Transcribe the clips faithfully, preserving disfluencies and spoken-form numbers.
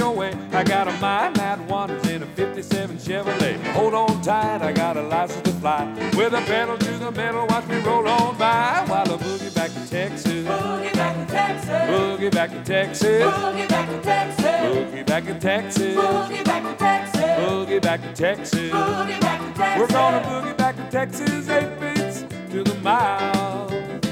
your way. I got a mind that wanders in a fifty-seven Chevrolet. Hold on tight, I got a license to fly. With a pedal to the metal, watch me roll on by while I boogie back to Texas. Boogie back to Texas. Boogie back to Texas. Boogie back to Texas. Boogie back to Texas. Boogie back to Texas. Boogie back to Texas. Boogie back to Texas. We're gonna boogie back to Texas, eight beats to the mile.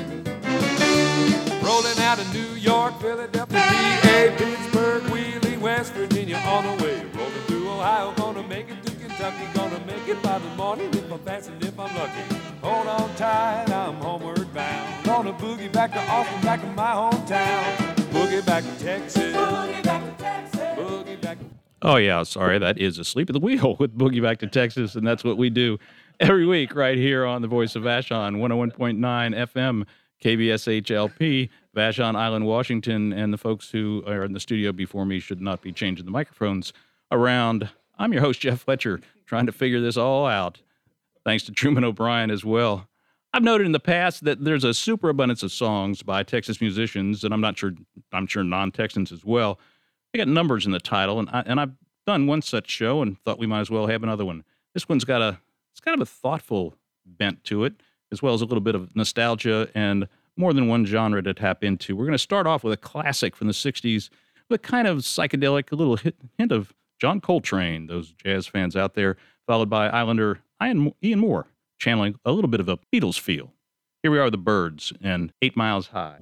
Rolling out of New York, Philadelphia, P A, Pittsburgh, Wheeling, West Virginia, on the way. Rolling through Ohio, gonna make it to Kentucky, gonna make it by the morning if I'm fast and if I'm lucky. Hold on tight, I'm homeward bound. Gonna boogie back to Austin, back to my hometown. Boogie back to Texas. Boogie back to Texas. Boogie back. Oh, yeah, sorry, that is Asleep at the Wheel with Boogie Back to Texas, and that's what we do every week right here on the Voice of Vashon, one oh one point nine F M, K B S H L P, Vashon Island, Washington, and the folks who are in the studio before me should not be changing the microphones around. I'm your host, Jeff Fletcher, trying to figure this all out, thanks to Truman O'Brien as well. I've noted in the past that there's a superabundance of songs by Texas musicians, and I'm not sure, I'm sure non-Texans as well. They got numbers in the title, and, I, and I've done one such show and thought we might as well have another one. This one's got a, it's kind of a thoughtful bent to it, as well as a little bit of nostalgia and more than one genre to tap into. We're going to start off with a classic from the sixties, with a kind of psychedelic, a little hit, hint of John Coltrane, those jazz fans out there, followed by Islander Ian, Ian Moore, channeling a little bit of a Beatles feel. Here we are, the Byrds, and Eight Miles High.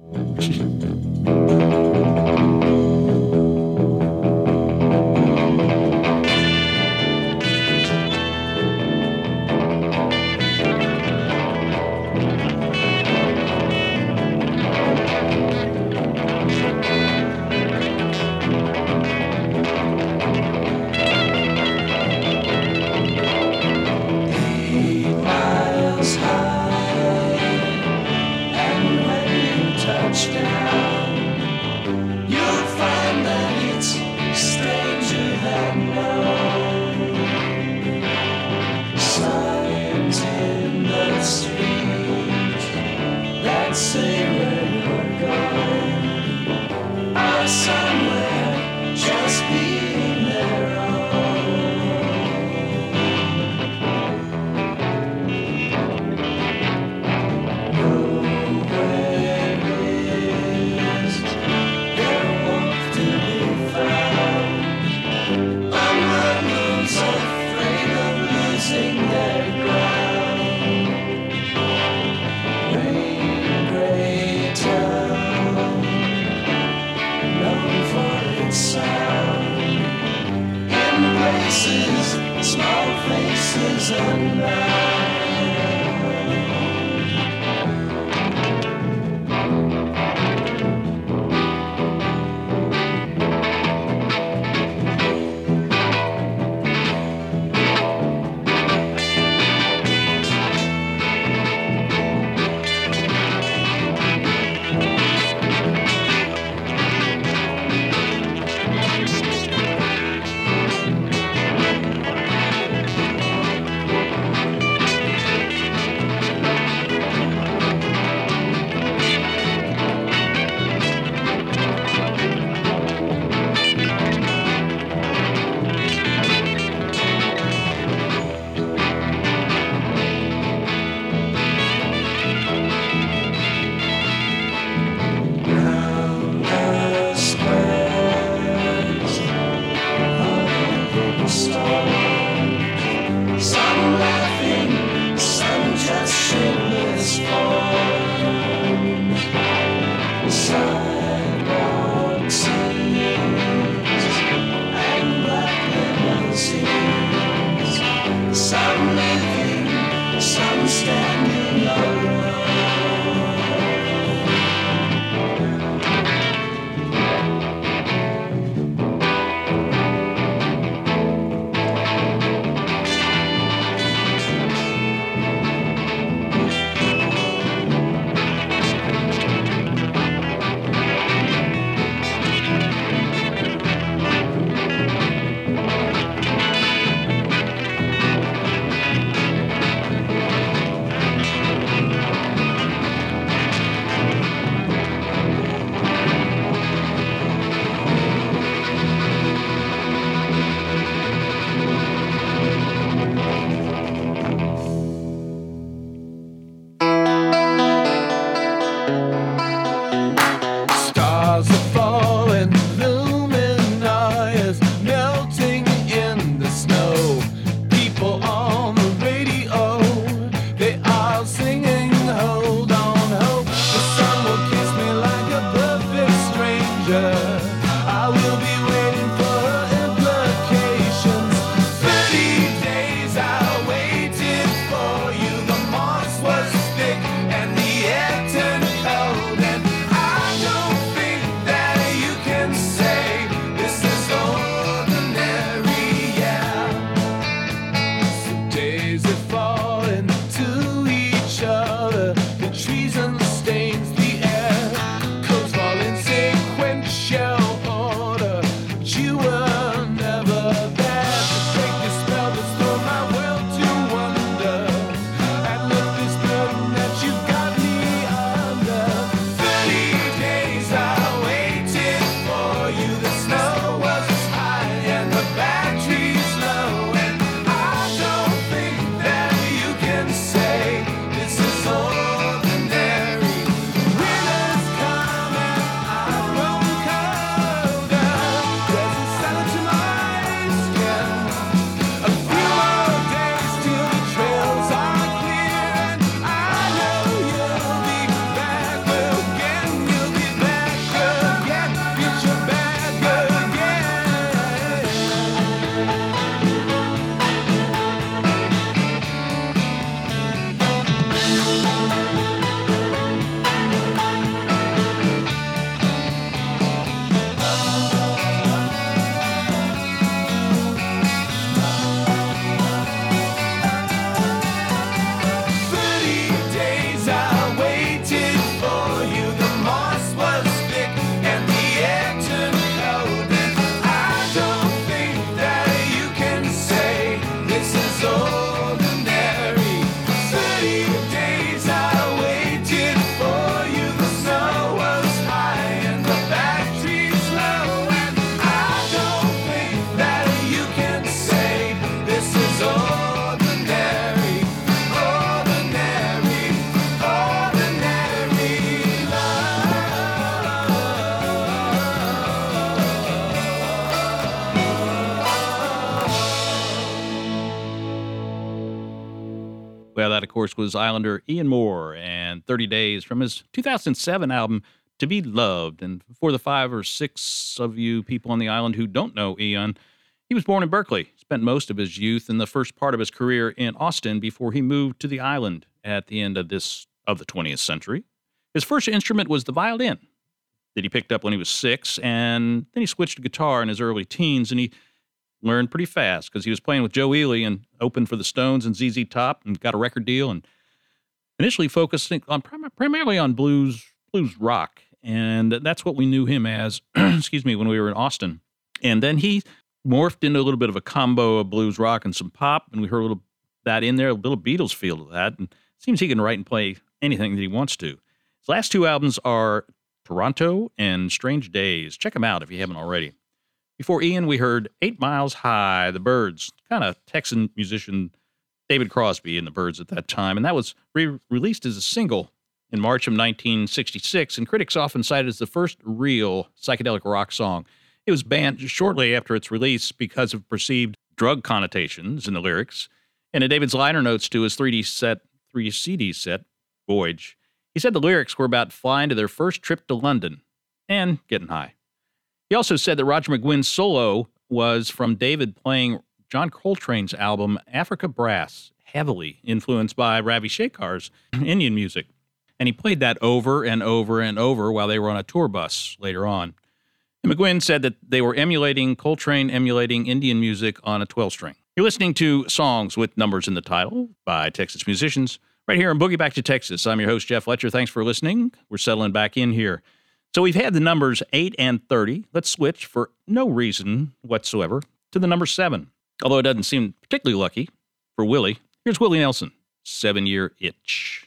that, of course, was Islander Ian Moore and thirty days from his two thousand seven album, To Be Loved. And for the five or six of you people on the island who don't know Ian, he was born in Berkeley, spent most of his youth and the first part of his career in Austin before he moved to the island at the end of this of the twentieth century. His first instrument was the violin that he picked up when he was six, and then he switched to guitar in his early teens, and he learned pretty fast because he was playing with Joe Ely and opened for the Stones and Z Z Top and got a record deal, and initially focusing on prim- primarily on blues blues rock, and that's what we knew him as, excuse me, when we were in Austin. And then he morphed into a little bit of a combo of blues rock and some pop, and we heard a little that in there, a little Beatles feel to that, and it seems he can write and play anything that he wants to. His last two albums are Toronto and Strange Days. Check them out if you haven't already. Before Ian, we heard Eight Miles High, The Byrds, kind of Texan musician David Crosby and the Byrds at that time, and that was re-released as a single in March of nineteen sixty-six, and critics often cite it as the first real psychedelic rock song. It was banned shortly after its release because of perceived drug connotations in the lyrics. And in David's liner notes to his three D set, three C D set, Voyage, he said the lyrics were about flying to their first trip to London and getting high. He also said that Roger McGuinn's solo was from David playing John Coltrane's album Africa Brass, heavily influenced by Ravi Shekhar's Indian music. And he played that over and over and over while they were on a tour bus later on. And McGuinn said that they were emulating, Coltrane emulating Indian music on a twelve-string. You're listening to Songs with Numbers in the Title by Texas musicians right here in Boogie Back to Texas. I'm your host, Jeff Fletcher. Thanks for listening. We're settling back in here. So we've had the numbers eight and thirty. Let's switch, for no reason whatsoever, to the number seven. Although it doesn't seem particularly lucky for Willie. Here's Willie Nelson, Seven-Year Itch.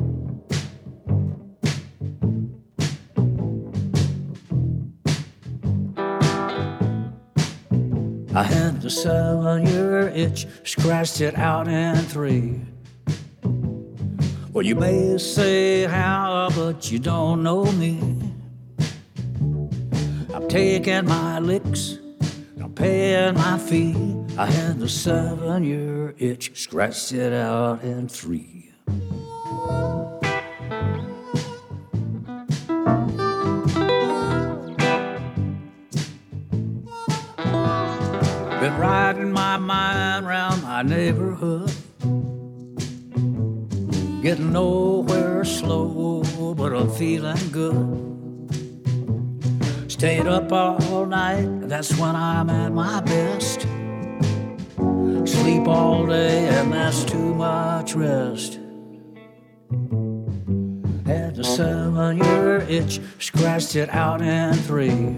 I had the seven-year itch, scratched it out in three. Well, you may say how, but you don't know me. I'm taking my licks, I'm paying my fee. I had the seven-year itch, scratched it out in three. Been riding my mind round my neighborhood, getting nowhere slow, but I'm feeling good. Stayed up all night, that's when I'm at my best. Sleep all day, and that's too much rest. Had the seven-year itch, scratched it out in three.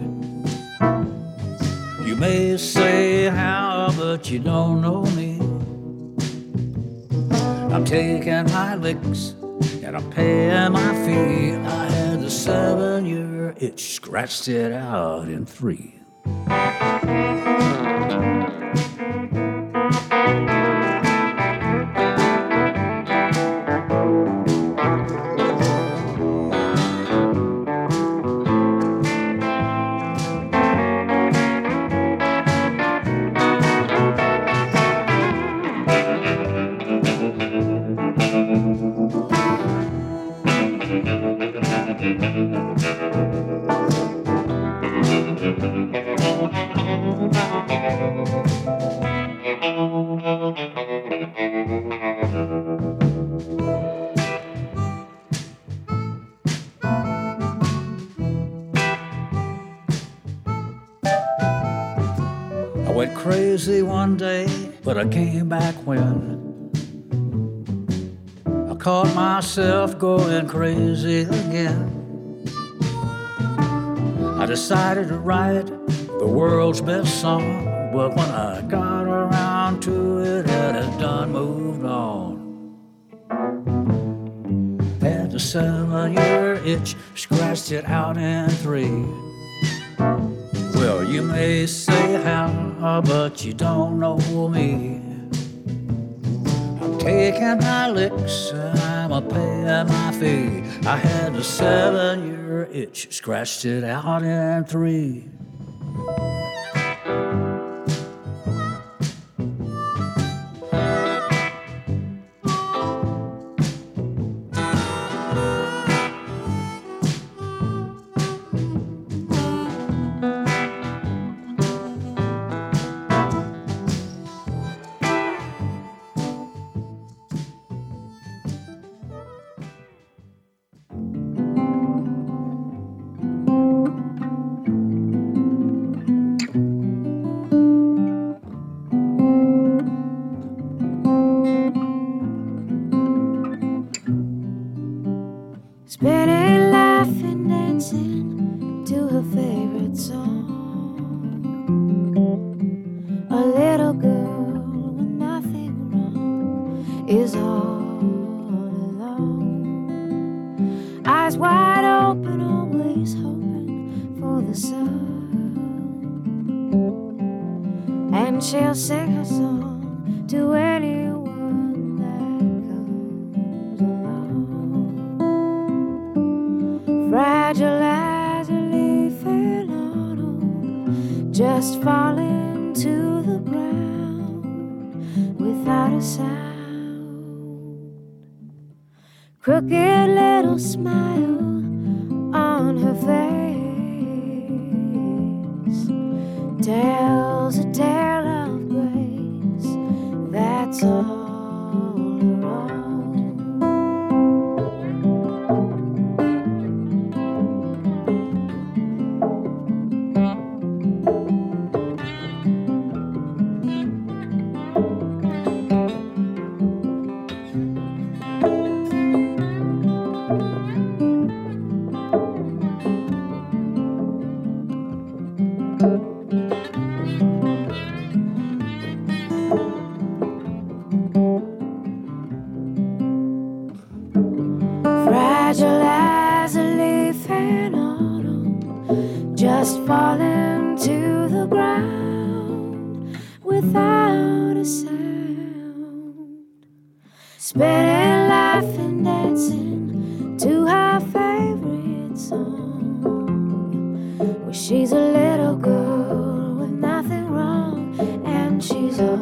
You may say how, but you don't know me. I'm taking my licks, and I'm paying my fee. I had the seven-year itch, scratched it out in three. I went crazy one day, but I came back when I caught myself going crazy again. I decided to write the world's best song, but when I got around to it, it had done moved on. Had the seven-year itch, scratched it out in three. Well, you may say how, but you don't know me. I'm taking my licks, I'm a paying my fee. I had a seven-year itch, scratched it out in three. A little girl with nothing wrong is all alone. Eyes wide open, always hoping for the sun. And she'll sing her song to anyone that comes along. Fragile as a leaf in autumn, just falling to the ground without a sound. Crooked little smile on her face tells a tale of grace that's all her own. Fragile as a leaf in autumn, just falling to the ground without a sound. Spinning, laughing, dancing to her favorite song. Well, she's a little girl with nothing wrong, and she's all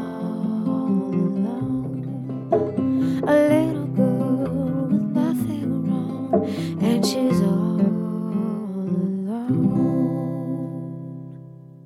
alone. A little girl with nothing wrong, and she's all alone.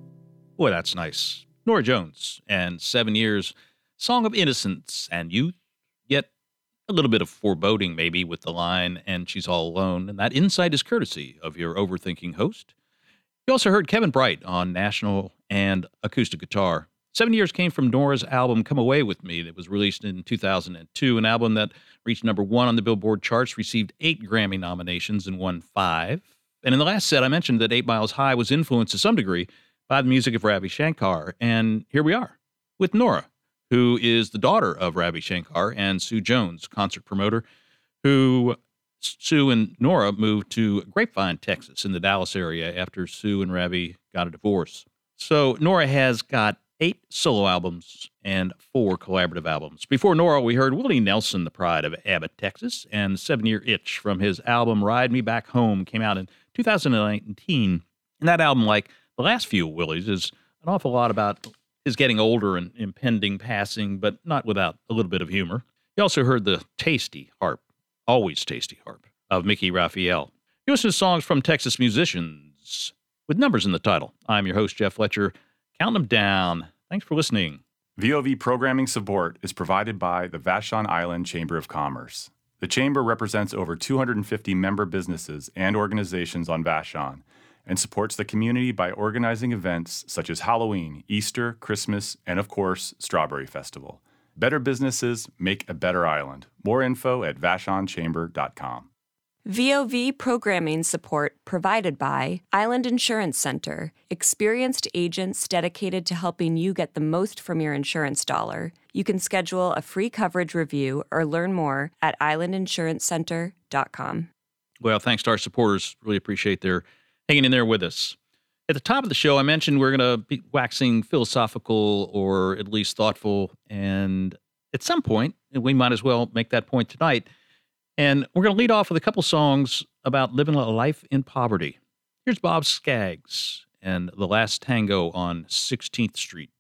Boy, that's nice. Norah Jones and Seven Years, Song of Innocence and Youth, yet a little bit of foreboding maybe with the line, and she's all alone. And that insight is courtesy of your overthinking host. You also heard Kevin Bright on national and acoustic guitar. Seven Years came from Norah's album Come Away With Me that was released in two thousand two, an album that reached number one on the Billboard charts, received eight Grammy nominations and won five. And in the last set, I mentioned that Eight Miles High was influenced to some degree by the music of Ravi Shankar. And here we are with Norah, who is the daughter of Ravi Shankar and Sue Jones, concert promoter, who Sue and Norah moved to Grapevine, Texas, in the Dallas area after Sue and Ravi got a divorce. So Norah has got eight solo albums and four collaborative albums. Before Norah, we heard Willie Nelson, the pride of Abbott, Texas, and Seven Year Itch from his album Ride Me Back Home, came out in two thousand nineteen. And that album, like the last few Willies, is an awful lot about his getting older and impending passing, but not without a little bit of humor. You also heard the tasty harp, always tasty harp, of Mickey Raphael. You listen to songs from Texas musicians with numbers in the title. I'm your host, Jeff Fletcher. Count them down. Thanks for listening. V O V programming support is provided by the Vashon Island Chamber of Commerce. The Chamber represents over two hundred fifty member businesses and organizations on Vashon and supports the community by organizing events such as Halloween, Easter, Christmas, and of course, Strawberry Festival. Better businesses make a better island. More info at vashon chamber dot com. V O V programming support provided by Island Insurance Center, experienced agents dedicated to helping you get the most from your insurance dollar. You can schedule a free coverage review or learn more at island insurance center dot com. Well, thanks to our supporters. Really appreciate their hanging in there with us. At the top of the show, I mentioned we're going to be waxing philosophical or at least thoughtful. And at some point, we might as well make that point tonight. And we're going to lead off with a couple songs about living a life in poverty. Here's Bob Skaggs and The Last Tango on sixteenth Street.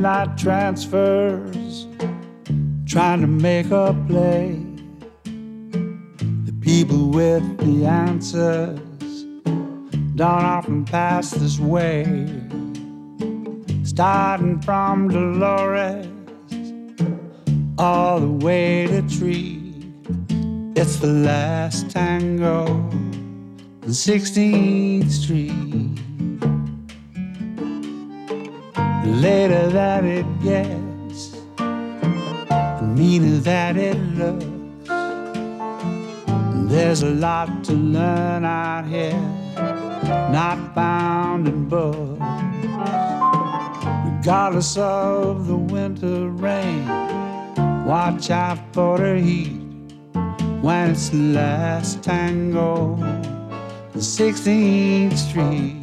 midnight transfers, trying to make a play. The people with the answers don't often pass this way. Starting from Dolores all the way to Tree, it's the last tango on sixteenth Street. The later that it gets, the meaner that it looks. There's a lot to learn out here, not found in books. Regardless of the winter rain, watch out for the heat when it's the last tango on sixteenth Street.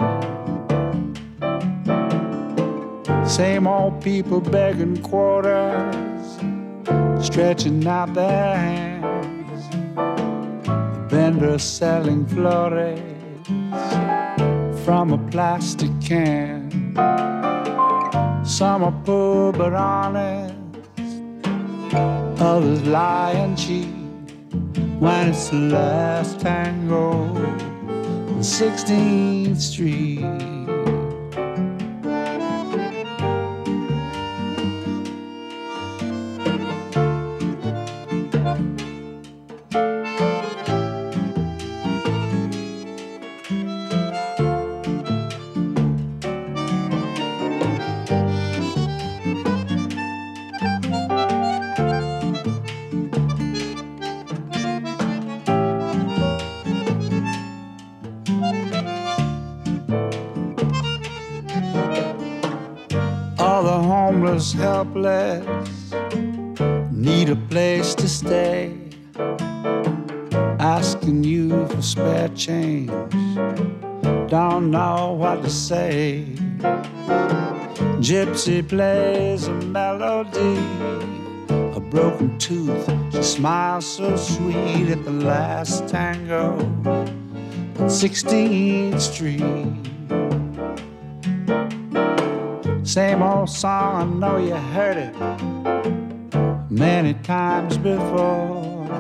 Same old people begging quarters, stretching out their hands. The vendors selling flores from a plastic can. Some are poor but honest, others lie and cheat when it's the last tango on sixteenth Street. Helpless, need a place to stay, asking you for spare change, don't know what to say. Gypsy plays a melody, a broken tooth, she smiles so sweet at the last tango on sixteenth Street. Same old song, I know you heard it many times before.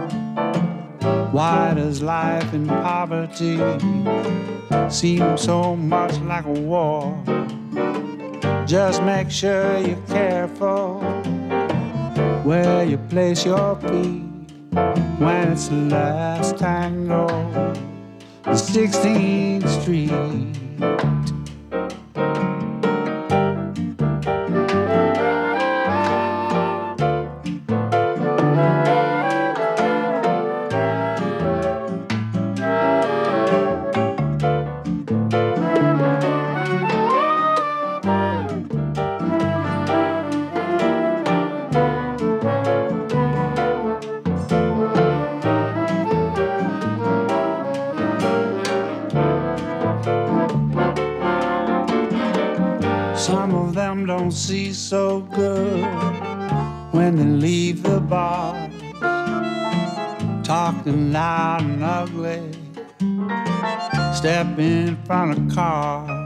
Why does life in poverty seem so much like a war? Just make sure you're careful where you place your feet when it's the last tango on sixteenth Street. See so good when they leave the bar, talking loud and ugly, step in front of cars.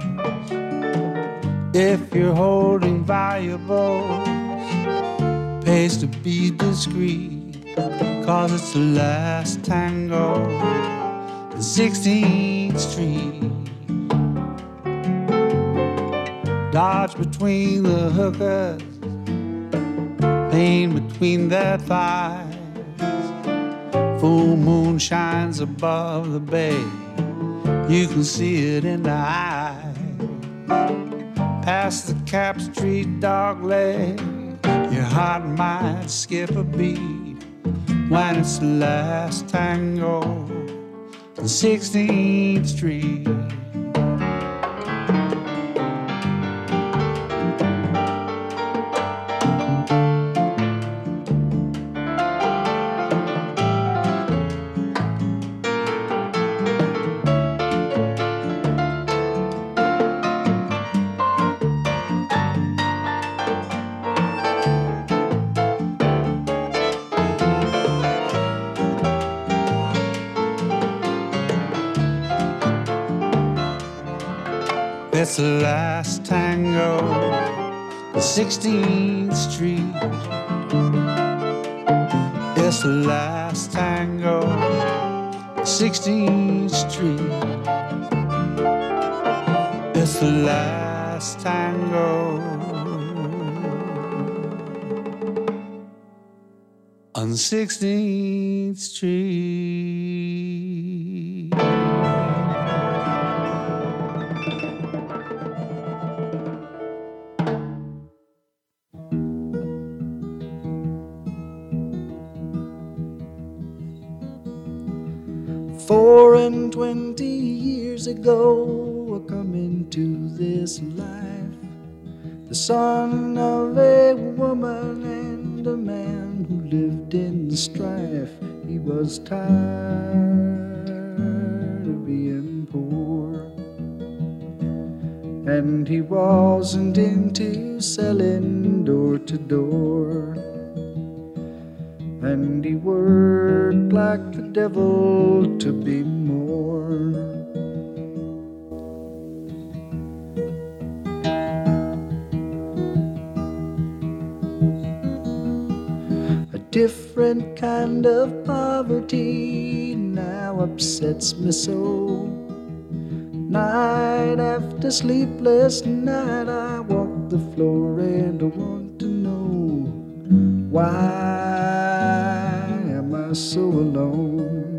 If you're holding valuables, pays to be discreet, cause it's the last tango on sixteenth Street. Dodge between the hookers, pain between their thighs. Full moon shines above the bay, you can see it in the eyes. Past the Cap Street dog leg, your heart might skip a beat when it's the last tango on sixteenth Street. It's the last tango sixteenth Street. It's the last tango, sixteenth Street. It's the last tango on sixteenth Street. Four and twenty years ago, I come into this life, the son of a woman and a man who lived in strife. He was tired of being poor, and he wasn't into selling door to door. And he worked like the devil to be more. A different kind of poverty now upsets me so. Night after sleepless night, I walk the floor and I want to know, why am I so alone?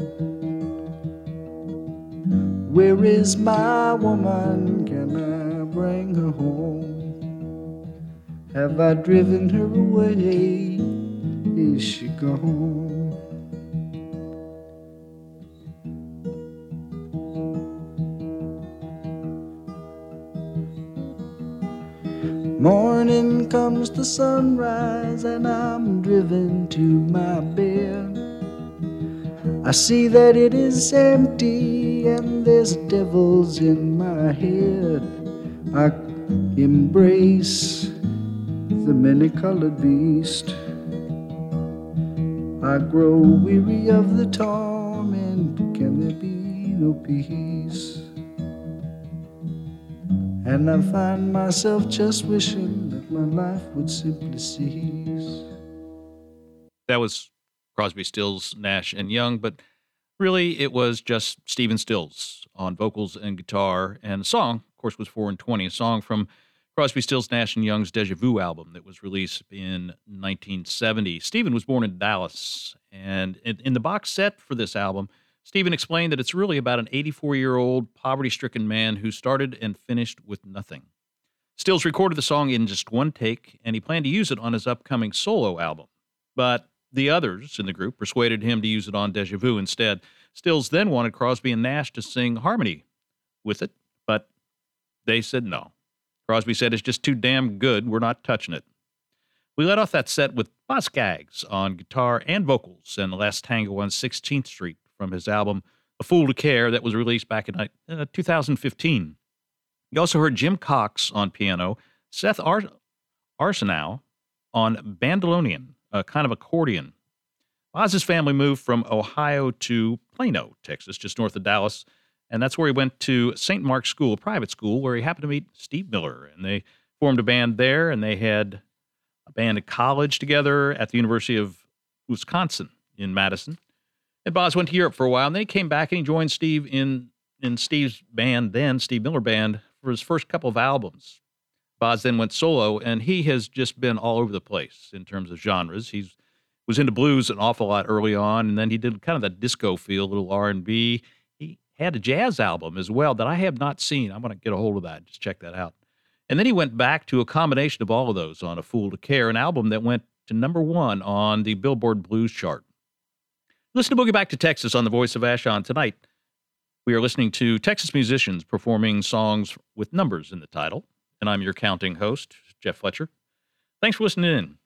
Where is my woman? Can I bring her home? Have I driven her away? Is she gone? Morning comes the sunrise and I'm driven to my bed. I see that it is empty and there's devils in my head. I embrace the many-colored beast. I grow weary of the torment. Can there be no peace? And I find myself just wishing that my life would simply cease. That was Crosby, Stills, Nash, and Young, but really it was just Stephen Stills on vocals and guitar. And the song, of course, was four and twenty, a song from Crosby, Stills, Nash and Young's Deja Vu album that was released in nineteen seventy. Stephen was born in Dallas, and in, in the box set for this album, Stephen explained that it's really about an eighty-four-year-old poverty-stricken man who started and finished with nothing. Stills recorded the song in just one take, and he planned to use it on his upcoming solo album. But the others in the group persuaded him to use it on Deja Vu instead. Stills then wanted Crosby and Nash to sing harmony with it, but they said no. Crosby said, "It's just too damn good, we're not touching it." We let off that set with Boz Scaggs on guitar and vocals and The Last Tango on sixteenth Street from his album A Fool to Care that was released back in uh, two thousand fifteen. You also heard Jim Cox on piano, Seth Ar- Arsenault on bandolonian, a kind of accordion. Boz's family moved from Ohio to Plano, Texas, just north of Dallas, and that's where he went to Saint Mark's School, a private school, where he happened to meet Steve Miller, and they formed a band there, and they had a band at college together at the University of Wisconsin in Madison. And Boz went to Europe for a while, and then he came back and he joined Steve in, in Steve's band, then Steve Miller Band, for his first couple of albums. Boz then went solo, and he has just been all over the place in terms of genres. He was into blues an awful lot early on, and then he did kind of that disco feel, a little R and B. He had a jazz album as well that I have not seen. I'm going to get a hold of that. Just check that out. And then he went back to a combination of all of those on A Fool to Care, an album that went to number one on the Billboard Blues chart. Listen to Boogie Back to Texas on the Voice of Vashon tonight. We are listening to Texas musicians performing songs with numbers in the title, and I'm your counting host, Jeff Fletcher. Thanks for listening in.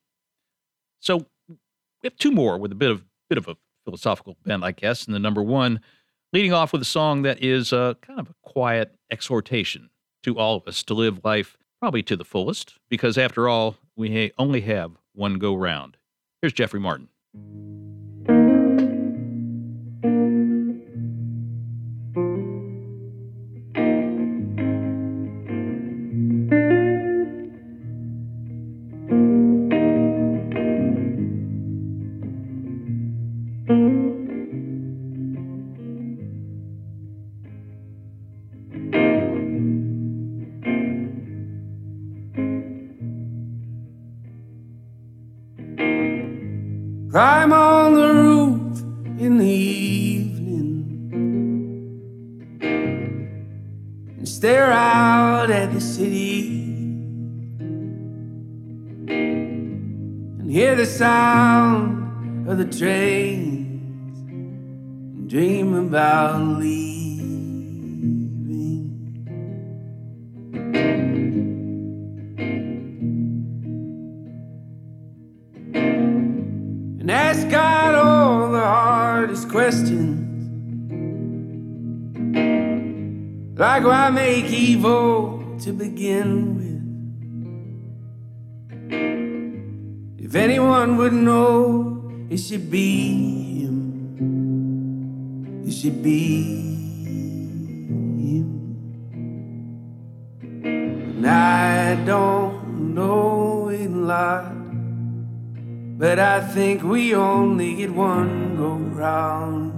So we have two more with a bit of bit of a philosophical bent, I guess, and the number one, leading off with a song that is a, kind of a quiet exhortation to all of us to live life probably to the fullest, because after all, we ha- only have one go round. Here's Jeffrey Martin. Climb on the roof in the evening and stare out at the city and hear the sound of the trains and dream about leaving. And ask God all the hardest questions, like why make evil to begin with? If anyone would know, it should be him. It should be him. And I don't know in life, but I think we only get one go round.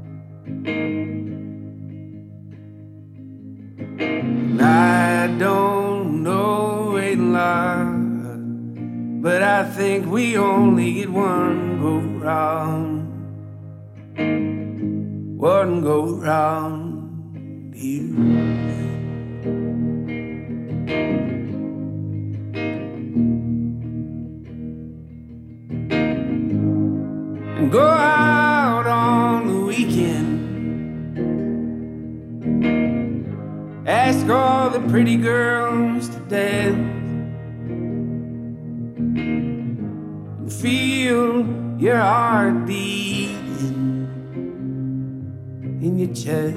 And I don't know in life, but I think we only get one go round. One go round here. And go out on the weekend, ask all the pretty girls to dance, and feel your heart beating in your chest.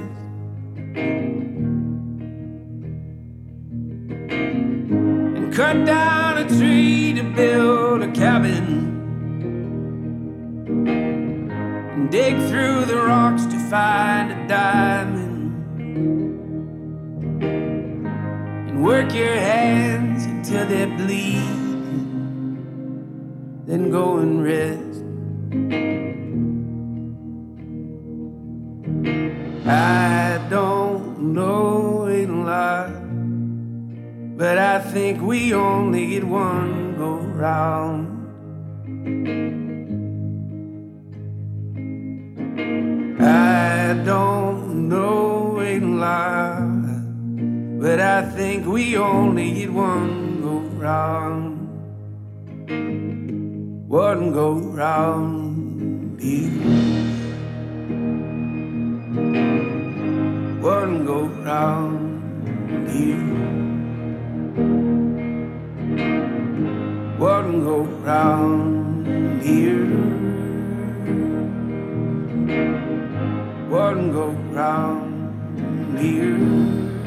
And cut down a tree to build a cabin, dig through the rocks to find a diamond, and work your hands until they're bleeding, then go and rest. I don't know in life, but I think we only get one go round. I don't know in life, but I think we only get one go round. One go round here. One go round here. One go round here. One go round here.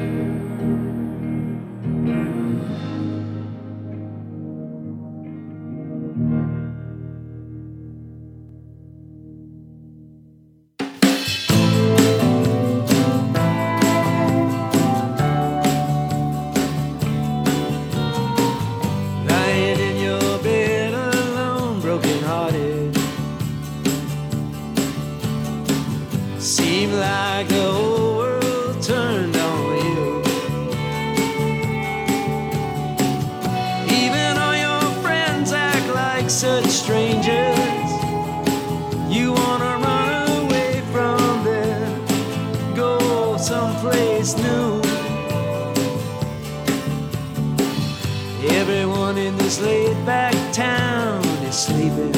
Lying in your bed alone, broken hearted, seemed like the whole world turned on you. Even all your friends act like such strangers. You wanna run away from them, go someplace new. Everyone in this laid-back town is sleeping.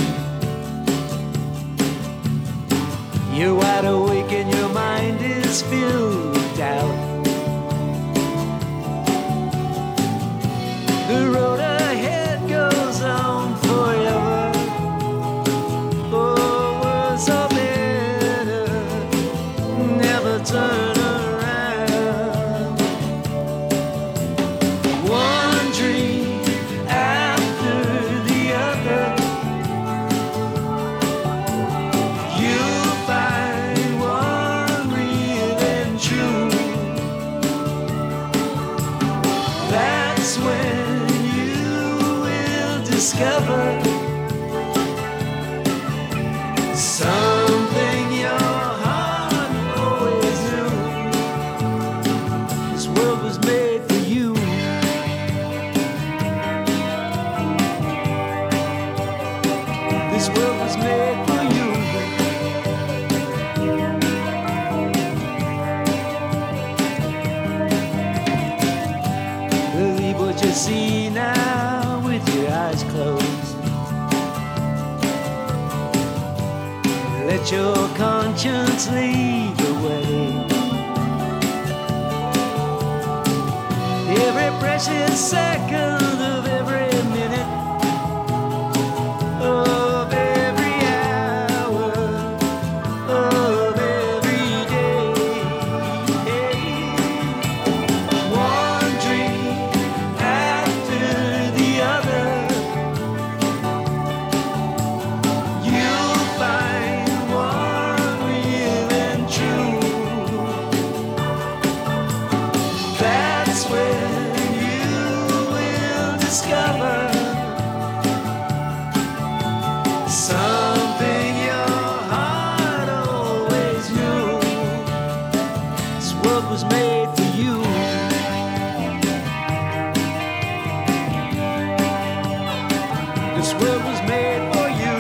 You're wide awake and your mind is filled with doubt. The road ahead goes on forever. Oh, words are better, never turn around. One dream after the other, you'll find one real and true. That's when you will discover something your heart always knew. let your conscience lead the way. Every precious second of every minute of every hour of every day. One dream after the other, you'll find one real and true. That's when you will discover something your heart always knew. This world was made for you. This world was made for you.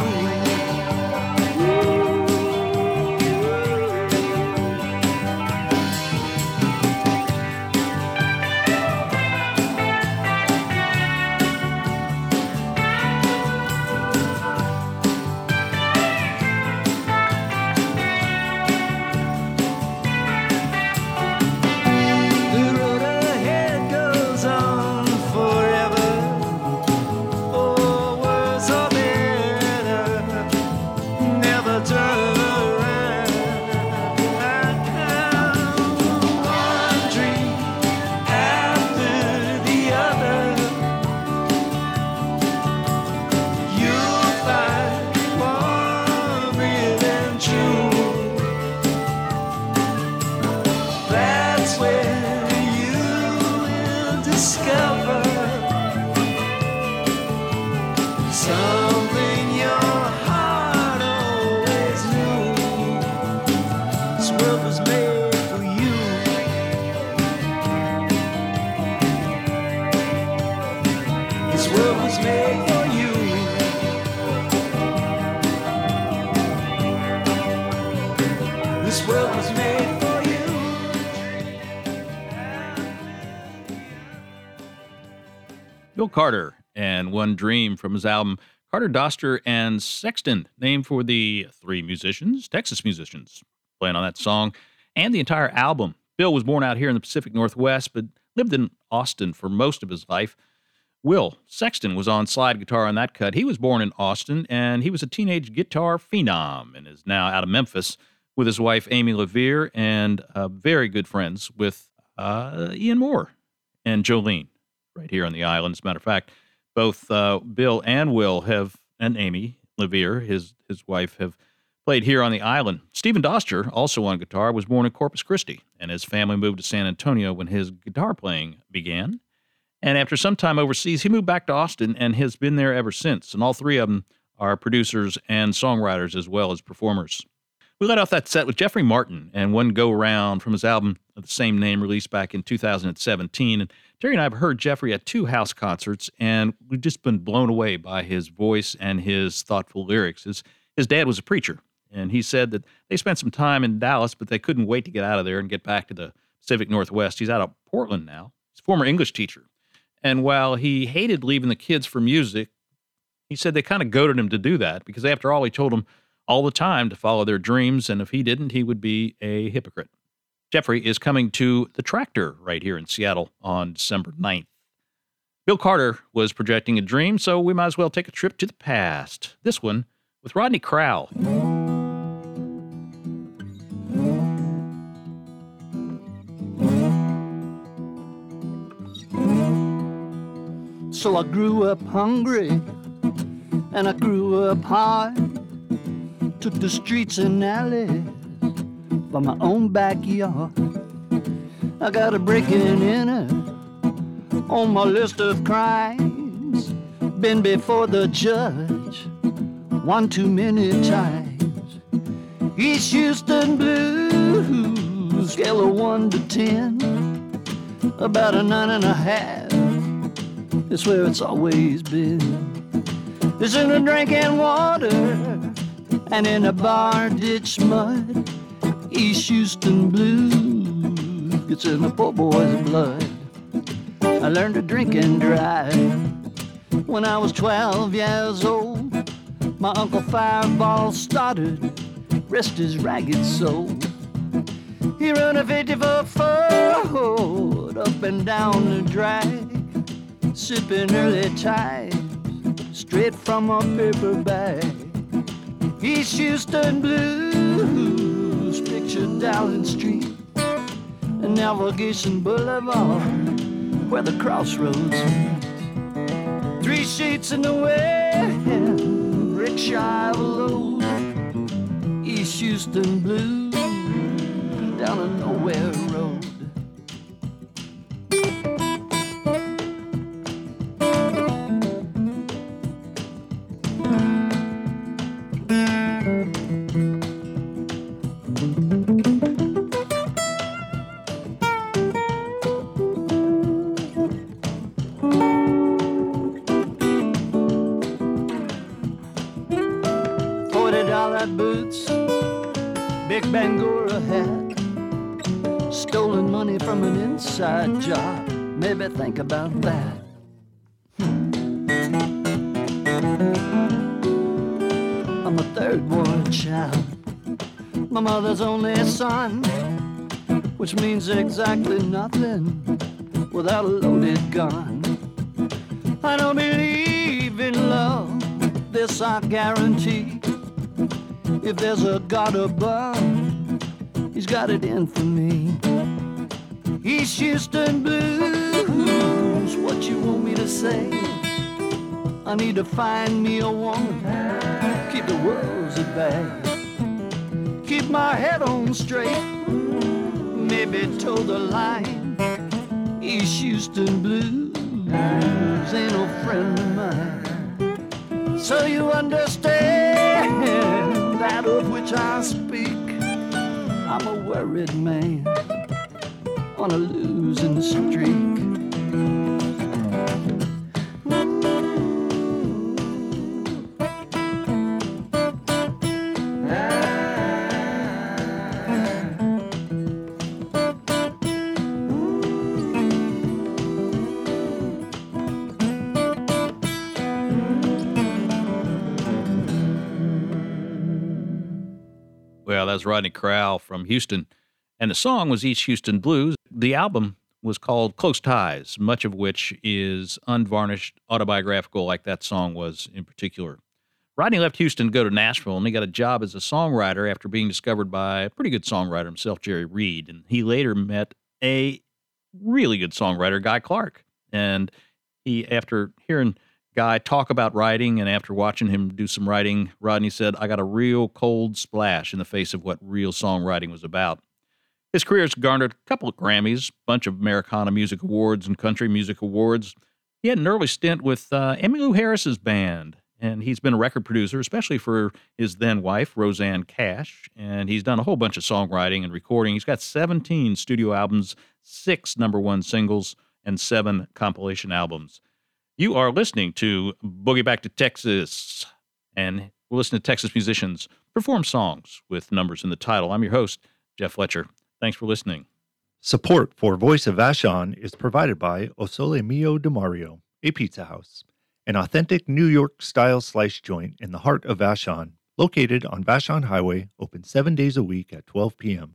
The road ahead goes on forever. Oh, worse or better, never turn around. One dream after the other, you'll find one real and true. That's where you will discover something your heart always knew. This world was made for you. This world was made for you. This world was made for you. Bill Carter and One Dream from his album Carter, Doster, and Sexton, named for the three musicians, Texas musicians, playing on that song and the entire album. Bill was born out here in the Pacific Northwest, but lived in Austin for most of his life. Will Sexton was on slide guitar on that cut. He was born in Austin, and he was a teenage guitar phenom and is now out of Memphis with his wife, Amy LeVere, and uh, very good friends with uh, Ian Moore and Jolene right here on the island. As a matter of fact, both uh, Bill and Will have, and Amy LeVere, his his wife, have played here on the island. Stephen Doster, also on guitar, was born in Corpus Christi, and his family moved to San Antonio when his guitar playing began. And after some time overseas, he moved back to Austin and has been there ever since. And all three of them are producers and songwriters as well as performers. We let off that set with Jeffrey Martin and One Go Round from his album of the same name released back in two thousand seventeen. And Terry and I have heard Jeffrey at two house concerts, and we've just been blown away by his voice and his thoughtful lyrics. His, his dad was a preacher, and he said that they spent some time in Dallas, but they couldn't wait to get out of there and get back to the Pacific Northwest. He's out of Portland now. He's a former English teacher. And while he hated leaving the kids for music, he said they kind of goaded him to do that because, after all, he told them all the time to follow their dreams, and if he didn't, he would be a hypocrite. Jeffrey is coming to the Tractor right here in Seattle on December ninth. Bill Carter was projecting a dream, so we might as well take a trip to the past. This one with Rodney Crowell. So I grew up hungry, and I grew up hard. Took the streets and alleys by my own backyard. I got a breaking in it on my list of crimes. Been before the judge one too many times. East Houston blues, scale of one to ten, about a nine and a half. It's where it's always been. It's in the drinking water and in a bar ditch mud. East Houston blues, it's in the poor boy's blood. I learned to drink and drive when I was twelve years old. My Uncle Fireball started rest his ragged soul. He run a fifty-foot Ford up and down the drag, sipping early tide straight from a paper bag. East Houston blues, picture Dowling Street and Navigation Boulevard, where the crossroads meet. Three sheets in the wind, rickshaw of a load. East Houston blues, down a nowhere road. Forty dollar boots, big Bangora hat, stolen money from an inside job. Maybe think about that. Hmm. I'm a third world child, my mother's only son, which means exactly nothing without a loaded gun. I don't believe in love, this I guarantee. If there's a God above, he's got it in for me. East Houston blues, what you want me to say? I need to find me a woman, keep the world's at bay, keep my head on straight, maybe toe the line. East Houston blues ain't no friend of mine. So you understand that of which I speak. I'm a worried man on a losing streak. Well, that's Rodney Crowell from Houston, and the song was East Houston Blues. The album was called Close Ties, much of which is unvarnished, autobiographical, like that song was in particular. Rodney left Houston to go to Nashville, and he got a job as a songwriter after being discovered by a pretty good songwriter himself, Jerry Reed. And he later met a really good songwriter, Guy Clark. And he, after hearing Guy talk about writing, and after watching him do some writing, Rodney said, I got a real cold splash in the face of what real songwriting was about. His career has garnered a couple of Grammys, a bunch of Americana Music Awards and Country Music Awards. He had an early stint with uh, Emmylou Harris's band, and he's been a record producer, especially for his then-wife, Rosanne Cash, and he's done a whole bunch of songwriting and recording. He's got seventeen studio albums, six number one singles, and seven compilation albums. You are listening to Boogie Back to Texas, and we're listening to Texas musicians perform songs with numbers in the title. I'm your host, Jeff Fletcher. Thanks for listening. Support for Voice of Vashon is provided by O Sole Mio de Mario, a pizza house, an authentic New York-style slice joint in the heart of Vashon, located on Vashon Highway, open seven days a week at twelve p.m.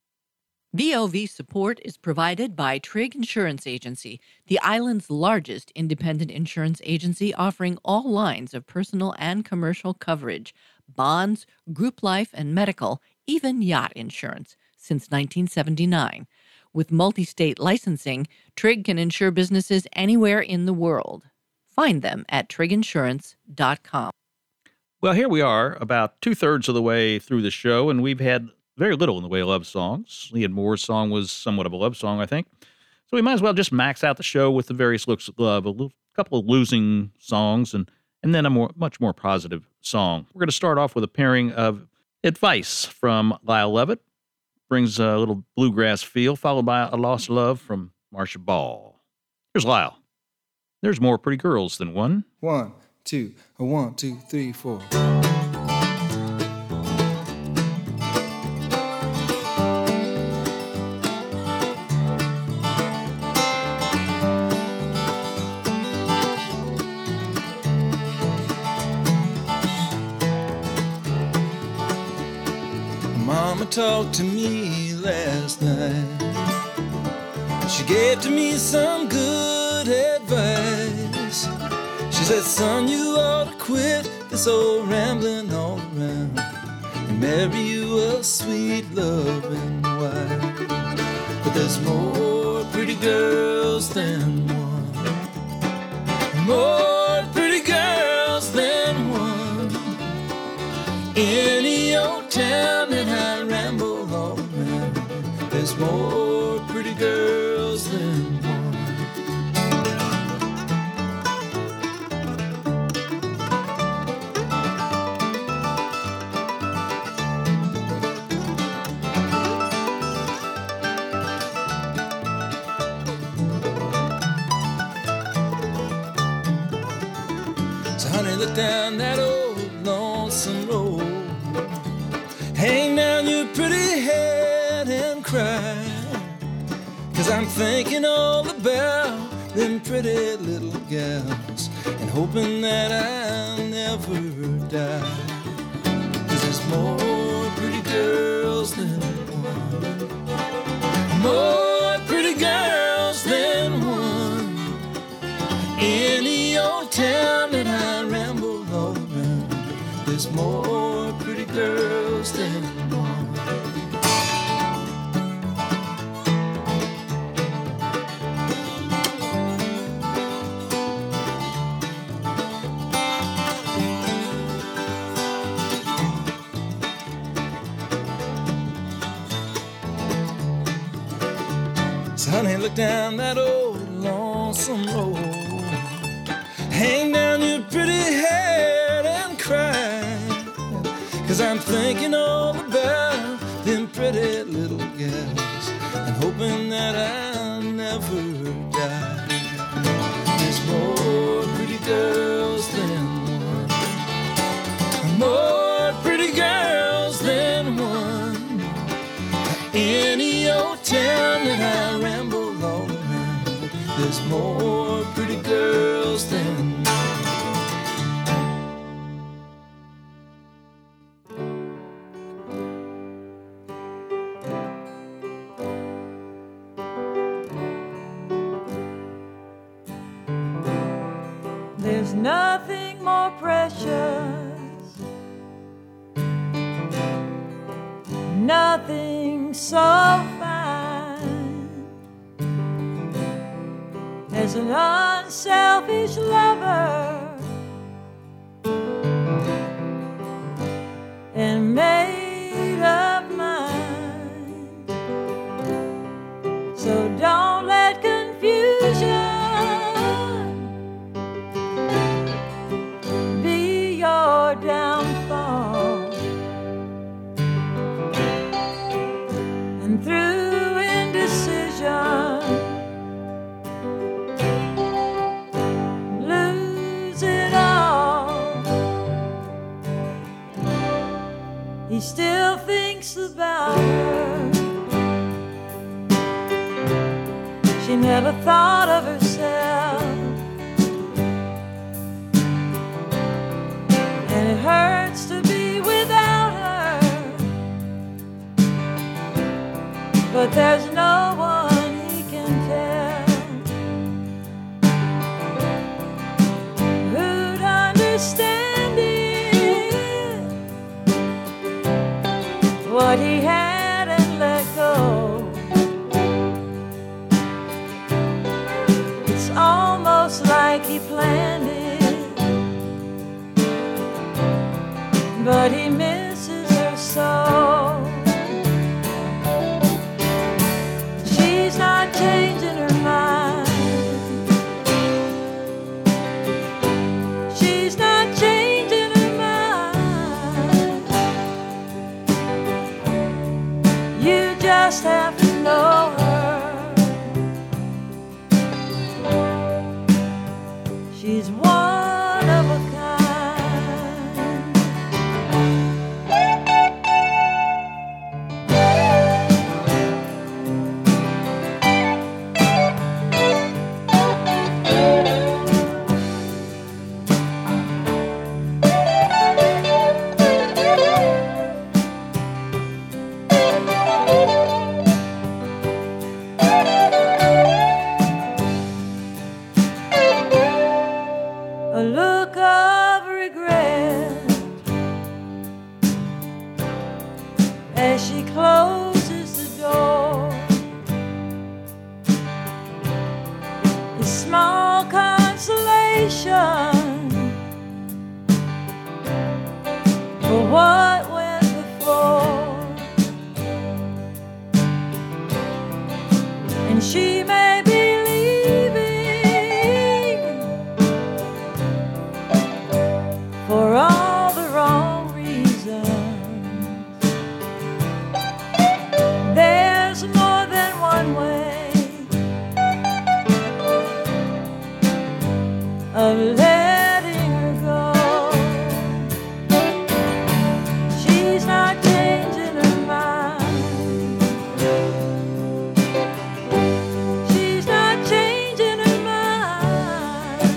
V O V support is provided by Trigg Insurance Agency, the island's largest independent insurance agency offering all lines of personal and commercial coverage, bonds, group life and medical, even yacht insurance, since nineteen seventy-nine. With multi-state licensing, Trigg can insure businesses anywhere in the world. Find them at trigg insurance dot com. Well, here we are, about two-thirds of the way through the show, and we've had very little in the way of love songs. Leon Moore's song was somewhat of a love song, I think. So we might as well just max out the show with the various looks of love, a little, couple of losing songs, and, and then a more, much more positive song. We're going to start off with a pairing of Advice from Lyle Lovett. Brings a little bluegrass feel, followed by A Lost Love from Marsha Ball. Here's Lyle. There's more pretty girls than one. One, two, a one, two, three, four. talked to me last night. She gave to me some good advice. She said, son, you ought to quit this old rambling all around and marry you a sweet loving wife. But there's more pretty girls than one, more pretty girls than one. Any old town that I ramble all around, there's more pretty girls than one. So honey, look down that old lonesome road, hang down your pretty head and cry, 'cause I'm thinking all about them pretty little gals and hoping that I'll never die. 'Cause there's more pretty girls than one, more pretty girls than one. Any old town that I ramble all around, there's more pretty girls than one. So honey, look down that old lonesome road, hang down your pretty head and cry, 'cause I'm thinking all about them pretty little gals and hoping that I'll never die. There's more pretty girls than one, more pretty girls than one. Any old town that I ramble all around, there's more pretty girls than one. There's nothing more precious, nothing so fine as an unselfish lover and made up mind. So don't let confusion be your downfall, and through indecision lose it all. He still thinks about her. She never thought of herself, and it hurts to be without her. But there's no one he can tell who'd understand it, what he had and let go. It's almost like he planned it, but he misses her so. She's not changing her mind. She's not changing her mind. You just have to know her. She's one of a kind. for what went before, and she may be leaving for all the wrong reasons. There's more than one way of letting her go. She's not changing her mind. She's not changing her mind.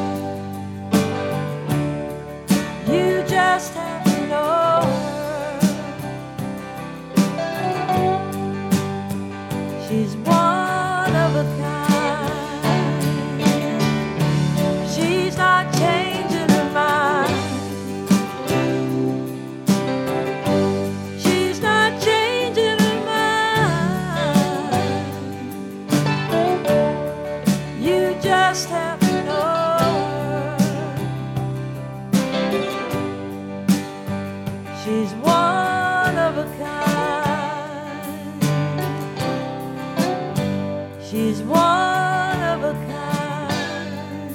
You just have to know her. She's one of a kind. She's not changing her mind. She's not changing her mind. You just have to know her. She's one of a kind. She's one of a kind.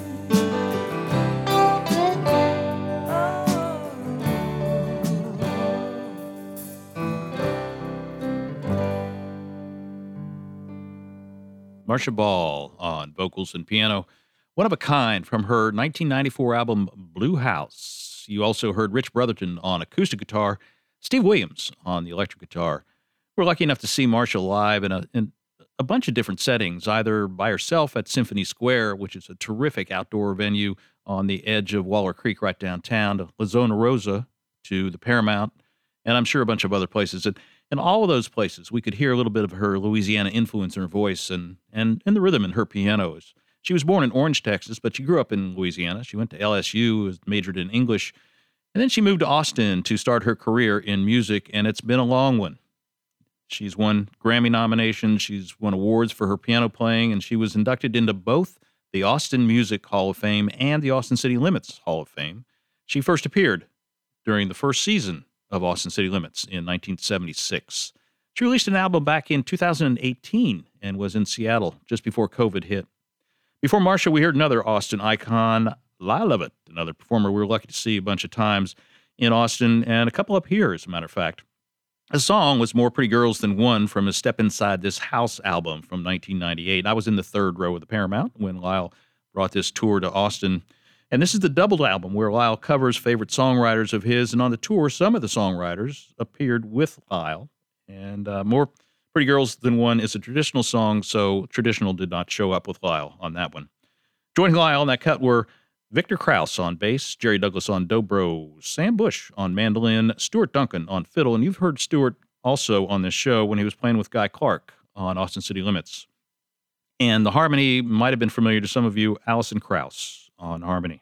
Marcia Ball on vocals and piano. One of a kind from her nineteen ninety-four album Blue House. You also heard Rich Brotherton on acoustic guitar, Steve Williams on the electric guitar. We're lucky enough to see Marcia live in a, in a bunch of different settings, either by herself at Symphony Square, which is a terrific outdoor venue on the edge of Waller Creek right downtown, to La Zona Rosa, to the Paramount, and I'm sure a bunch of other places. And in all of those places, we could hear a little bit of her Louisiana influence in her voice and, and, and the rhythm in her pianos. She was born in Orange, Texas, but she grew up in Louisiana. She went to L S U, majored in English, and then she moved to Austin to start her career in music, and it's been a long one. She's won Grammy nominations, she's won awards for her piano playing, and she was inducted into both the Austin Music Hall of Fame and the Austin City Limits Hall of Fame. She first appeared during the first season of Austin City Limits in nineteen seventy-six. She released an album back in two thousand eighteen and was in Seattle just before COVID hit. Before Marcia, we heard another Austin icon, Lyle Lovett, another performer we were lucky to see a bunch of times in Austin and a couple up here, as a matter of fact. The song was More Pretty Girls Than One from his Step Inside This House album from nineteen ninety-eight. I was in the third row of the Paramount when Lyle brought this tour to Austin. And this is the doubled album where Lyle covers favorite songwriters of his. And on the tour, some of the songwriters appeared with Lyle. And uh, More Pretty Girls Than One is a traditional song, so traditional did not show up with Lyle on that one. Joining Lyle on that cut were Victor Krause on bass, Jerry Douglas on dobro, Sam Bush on mandolin, Stuart Duncan on fiddle, and you've heard Stuart also on this show when he was playing with Guy Clark on Austin City Limits. And the harmony might have been familiar to some of you, Allison Krauss on harmony.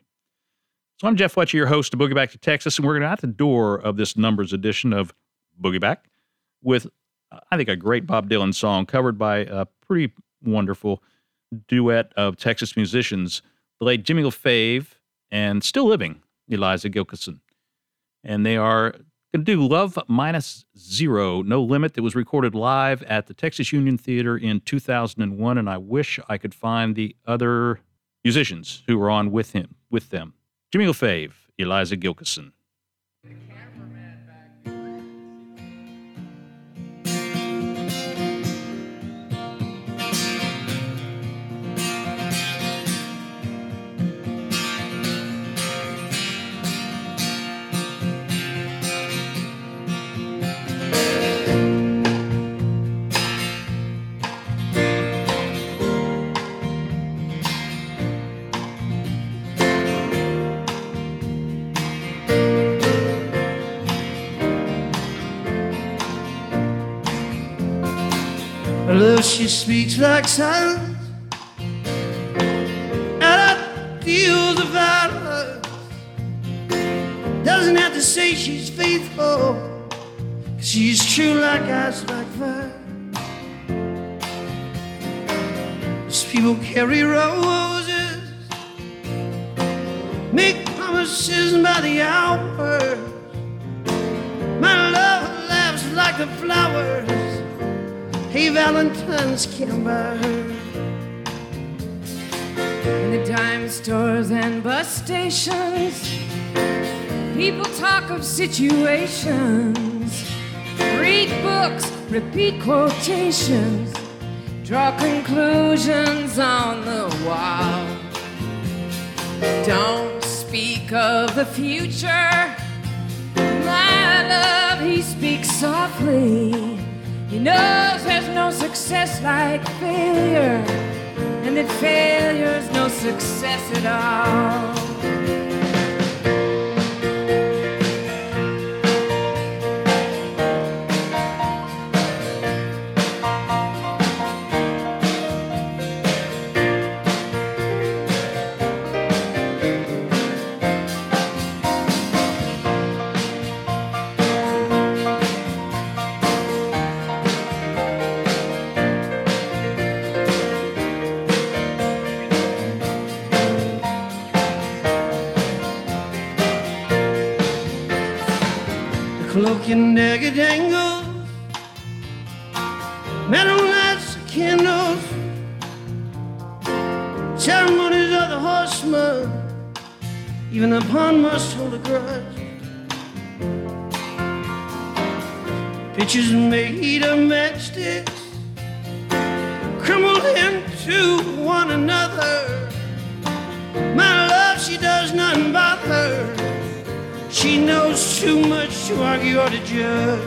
So I'm Jeff Fletcher, your host of Boogie Back to Texas, and we're going to out the door of this numbers edition of Boogie Back with, I think, a great Bob Dylan song covered by a pretty wonderful duet of Texas musicians, the late Jimmy LaFave and still living Eliza Gilkyson. And they are going to do Love Minus Zero, No Limit, that was recorded live at the Texas Union Theater in two thousand one, and I wish I could find the other musicians who were on with him, with them. Jimmy LaFave, Eliza Gilkyson. Love, she speaks like silence, and I feel the violence. Doesn't have to say she's faithful, 'cause she's true like ice, like fire. Those people carry roses make promises by the hour. My love laughs like the flowers. Hey, Valentine's can't buy her. In the dime stores and bus stations, people talk of situations, read books, repeat quotations, draw conclusions on the wall. Don't speak of the future. My love, he speaks softly. He knows there's no success like failure, and that failure's no success at all. Cloak and dagger dangles, metal lights, candles, ceremonies of the horseman. Even a pawn must hold a grudge. Pictures made of matchsticks crumbled into one another. My love, she does nothing bother. She knows too much to argue or to judge.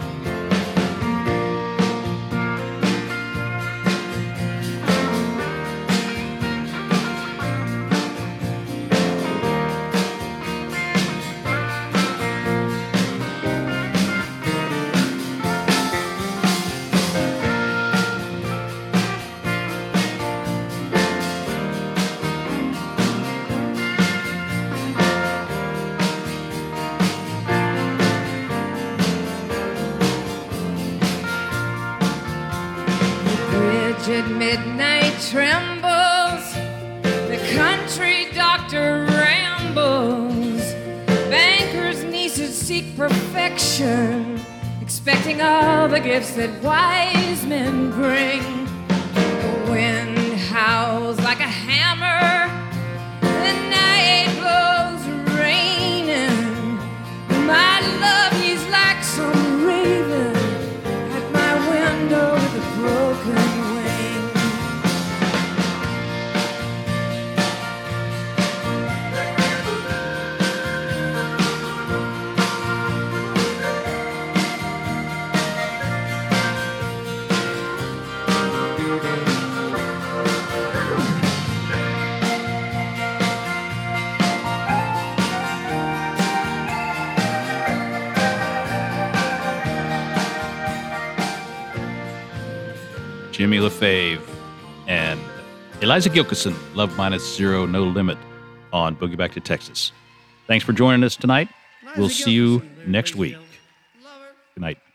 At midnight trembles, the country doctor rambles, bankers' nieces seek perfection, expecting all the gifts that wise men bring. The wind howls like a hammer, the night blows raining. My love, he's like some raven at my window with a broken wing. Jimmy LaFave and Eliza Gilkyson, Love Minus Zero, No Limit on Boogie Back to Texas. Thanks for joining us tonight. We'll see you next week. Good night.